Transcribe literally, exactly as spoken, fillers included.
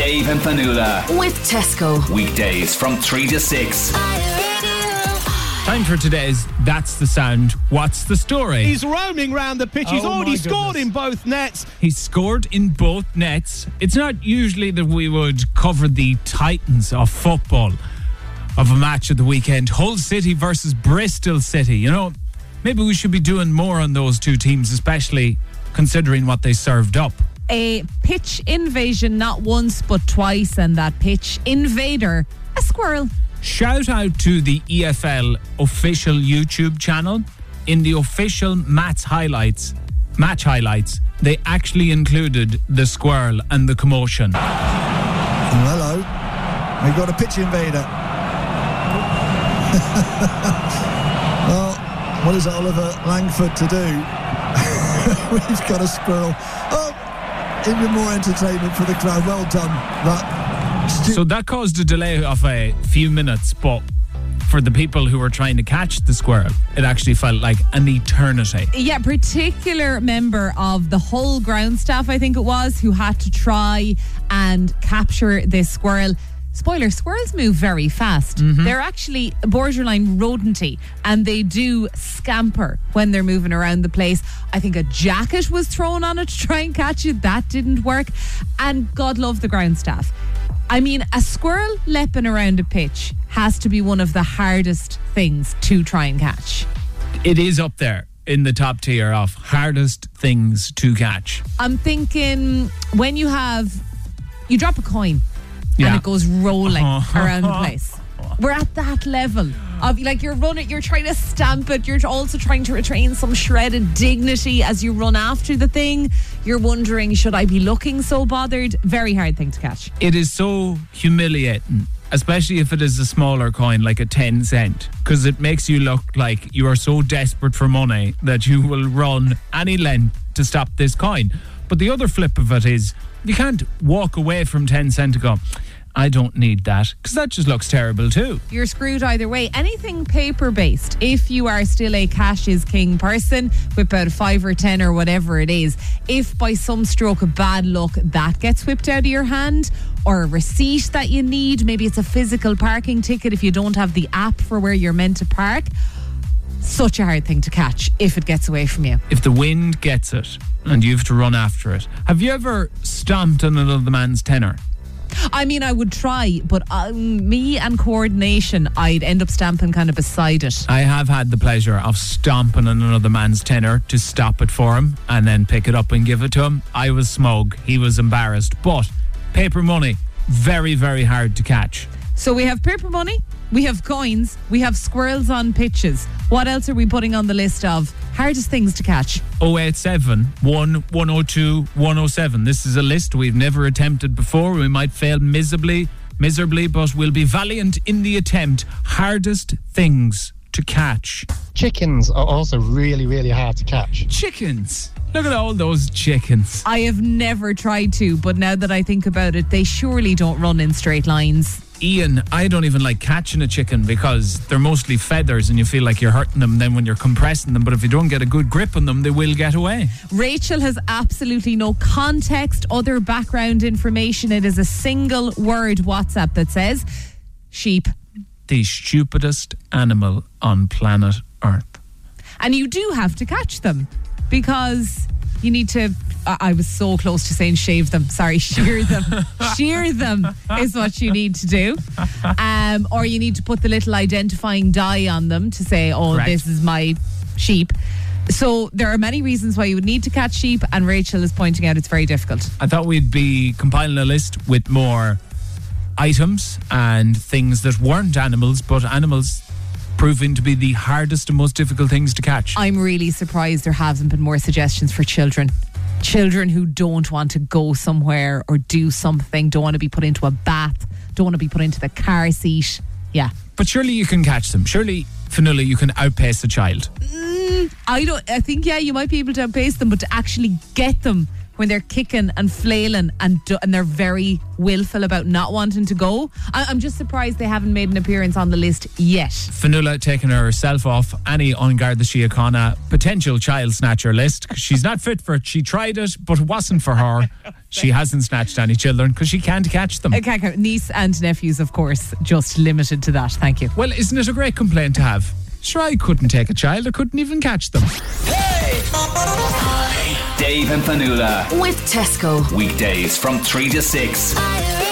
Dave and Fanula. With Tesco. Weekdays from three to six. Time for today's That's the Sound. What's the story? He's roaming round the pitch. He's Oh, already my scored goodness. in both nets. He's scored in both nets. It's not usually that we would cover the titans of football of a match at the weekend. Hull City versus Bristol City. You know, maybe we should be doing more on those two teams, especially considering what they served up. A pitch invasion, not once but twice, and that pitch invader, a squirrel. Shout out to the E F L official YouTube channel. In the official match highlights, match highlights, they actually included the squirrel and the commotion. Oh, hello. We've got a pitch invader. Well, what is Oliver Langford to do? We've got a squirrel. Oh, even more entertainment for the crowd. Well done. That. So that caused a delay of a few minutes, but for the people who were trying to catch the squirrel, it actually felt like an eternity. Yeah, particular member of the whole ground staff, I think it was, who had to try and capture this squirrel. Spoiler, squirrels move very fast. Mm-hmm. They're actually borderline rodenty, and they do scamper when they're moving around the place. I think a jacket was thrown on it to try and catch it. That didn't work. And God love the ground staff. I mean, a squirrel leaping around a pitch has to be one of the hardest things to try and catch. It is up there in the top tier of hardest things to catch. I'm thinking when you have, you drop a coin Yeah. and it goes rolling around the place. We're at that level of, like, you're running, you're trying to stamp it. You're also trying to retain some shredded dignity as you run after the thing. You're wondering, should I be looking so bothered? Very hard thing to catch. It is so humiliating, especially if it is a smaller coin like a ten cent, because it makes you look like you are so desperate for money that you will run any length to stop this coin. But the other flip of it is you can't walk away from ten cent and go, I don't need that, because that just looks terrible too. You're screwed either way. Anything paper-based, if you are still a cash is king person, whip out a five or ten or whatever it is. If by some stroke of bad luck that gets whipped out of your hand, or a receipt that you need, maybe it's a physical parking ticket if you don't have the app for where you're meant to park, such a hard thing to catch if it gets away from you. If the wind gets it and you have to run after it. Have you ever stomped on another man's tenner? I mean, I would try, but um, me and coordination, I'd end up stamping kind of beside it. I have had the pleasure of stomping on another man's tenner to stop it for him and then pick it up and give it to him. I was smug, he was embarrassed, but paper money, very, very hard to catch. So we have paper money, we have coins, we have squirrels on pitches. What else are we putting on the list of hardest things to catch? oh eight seven, one, one oh two, one oh seven. This is a list we've never attempted before. We might fail miserably, miserably, but we'll be valiant in the attempt. Hardest things to catch. Chickens are also really, really hard to catch. Chickens. Look at all those chickens. I have never tried to, but now that I think about it, they surely don't run in straight lines. Ian, I don't even like catching a chicken because they're mostly feathers and you feel like you're hurting them then when you're compressing them, but if you don't get a good grip on them, they will get away. Rachel has absolutely no context, other background information. It is a single word WhatsApp that says sheep. The stupidest animal on planet Earth. And you do have to catch them because you need to, uh, I was so close to saying shave them. Sorry, shear them. Shear them is what you need to do. Um, or you need to put the little identifying dye on them to say, oh, Correct. This is my sheep. So there are many reasons why you would need to catch sheep, and Rachel is pointing out it's very difficult. I thought we'd be compiling a list with more items and things that weren't animals, but animals proving to be the hardest and most difficult things to catch. I'm really surprised there haven't been more suggestions for children. Children who don't want to go somewhere or do something, don't want to be put into a bath, don't want to be put into the car seat. Yeah. But surely you can catch them. Surely, Fionnuala, you can outpace a child. Mm, I don't. I think, yeah, you might be able to outpace them, but to actually get them when they're kicking and flailing and do, and they're very willful about not wanting to go. I, I'm just surprised they haven't made an appearance on the list yet. Fionnuala taking herself off any on Garda Síochána potential child snatcher list because she's not fit for it. She tried it, but it wasn't for her. She hasn't snatched any children because she can't catch them. Okay, okay. Niece and nephews, of course, just limited to that. Thank you. Well, isn't it a great complaint to have? Sure, I couldn't take a child. I couldn't even catch them. Hey! Dave and Fionnuala. With Tesco. Weekdays from three to six.